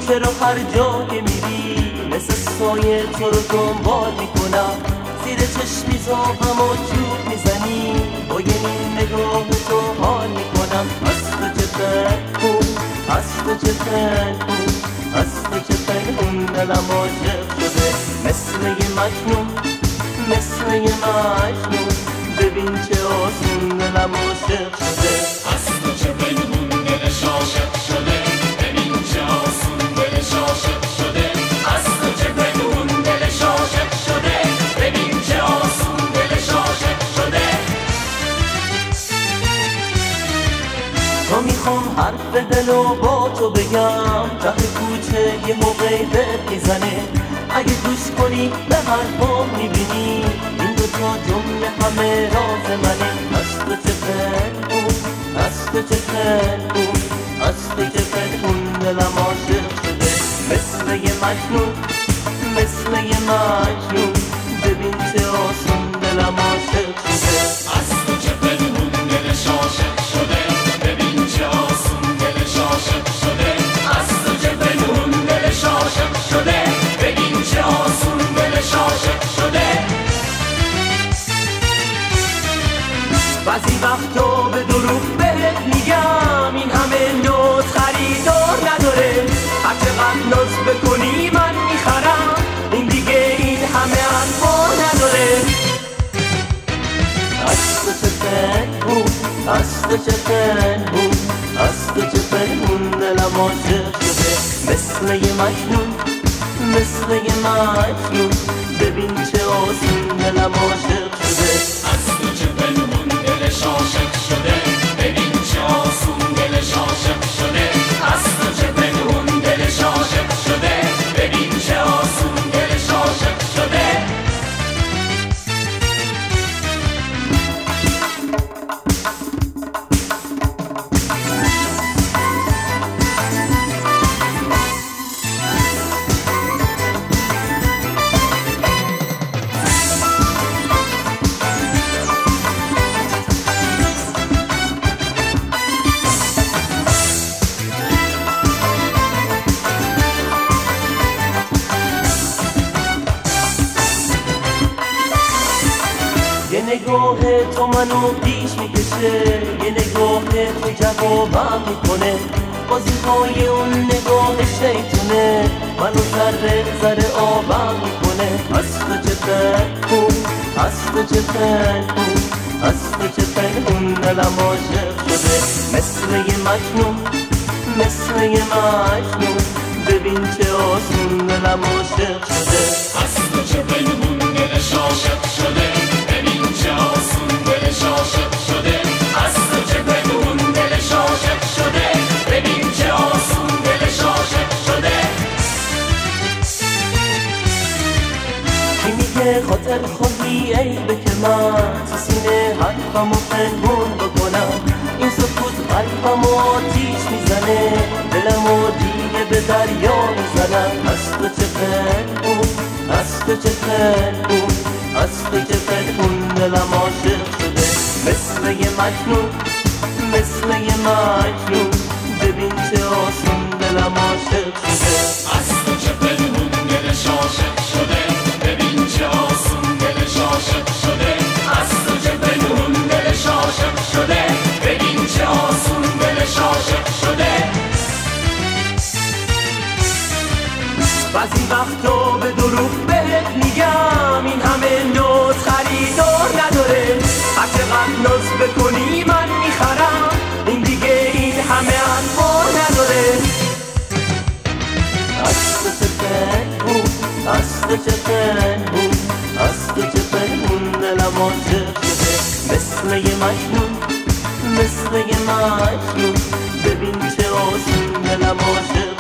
چرا هر جا که میری مثل سایه تو رو دنبال میکنم، زیر چشمی زابم و چوب میزنی، با یه نیم نگاه تو حال میکنم. از تو چه پنهون، از تو چه پنهون، از تو چه پنهون دلم عاشق شده، مثل یه مجنون، مثل یه مجنون. ببین چه آسون دلم عاشق شده. از تو چه پنهون دلش عاشق شده، ببین چه آسون دلش عاشق شده. از تو چه پنهون دلش عاشق شده، ببین چه آسون دلش عاشق شده. تا میخوام حرف دلو با تو بگم، ته کوچه یه موقعی بهت میزنه، اگه گوش کنی به حرفام میبینی این دوتا جمله همه راز منه. از تو چه پنهون، از تو چه پنهون، از تو چه پنهون دلم عاشق شده، مثل یه مجنون، مثل یه مجنون. ببین چه آسون دلم عاشق شده. از تو چه پنهون دلش عاشق شده، ببین چه آسون دلش عاشق شده. از تو چه پنهون دلش عاشق شده، ببین چه آسون دلش عاشق شده. بعضی وقتا به دروغ بهت میگم این همه نوز خریدار نداره، هرچقدر ناز بکنی من میخرم، این دیگه این همه حرفا نداره. از تو چه پنهون، از تو چه پنهون، از تو چه پنهون دلم عاشق شده، مثل یه مجنون، مثل یه مجنون. ببین چه آسون دلم عاشق شده. از تو چه پنهون دلش عاشق شده، ببین چه آسون دلش عاشق شده. از تو چه پنهون دلش عاشق شده، ببین چه آسون دلش عاشق شده. یه نگاه تو منو پیش میکشه، یه نگاه تو جوابم میکنه، بازی‌های اون نگاه شیطونه منو ذره ذره آبم میکنه. از تو چه پنهون، از تو چه پنهون، از تو چه پنهون دلم عاشق شده، مثل یه مجنون، مثل یه مجنون. ببین چه آسون دلم عاشق شده. از تو چه پنهون دلش عاشق شده، ببین چه آسون دلش عاشق شده. از تو چه پنهون دلش عاشق شده، ببین چه آسون دلش عاشق شده. کی میگه خاطر خواهی عیبه که من تو سینه حرفمو پنهون بکنم، این سکوت قلبمو آتیش میزنه، دلمو دیگه به دریا میزنم. از تو چه پنهون، از تو چه پنهون، از تو چه پنهون دلم عاشق شده، مثل یه مجنون، مثل یه مجنون. ببین چه آسون دلم عاشق شده. از تو چه پنهون دلش عاشق شده، ببین چه آسون دلش عاشق شده. از تو چه پنهون دلش عاشق شده، ببین چه آسون دلش عاشق شده. بعضی وقتا به دروغ بهت میگم این همه نوز خریدار نداره، هرچقدر ناز بکنی من میخرم، این دیگه این همه حرفا نداره. از تو چه پنهون، از تو چه پنهون، از تو چه پنهون دلم عاشق شده، مثل یه مجنون، مثل یه مجنون. ببین چه آسون دلم عاشق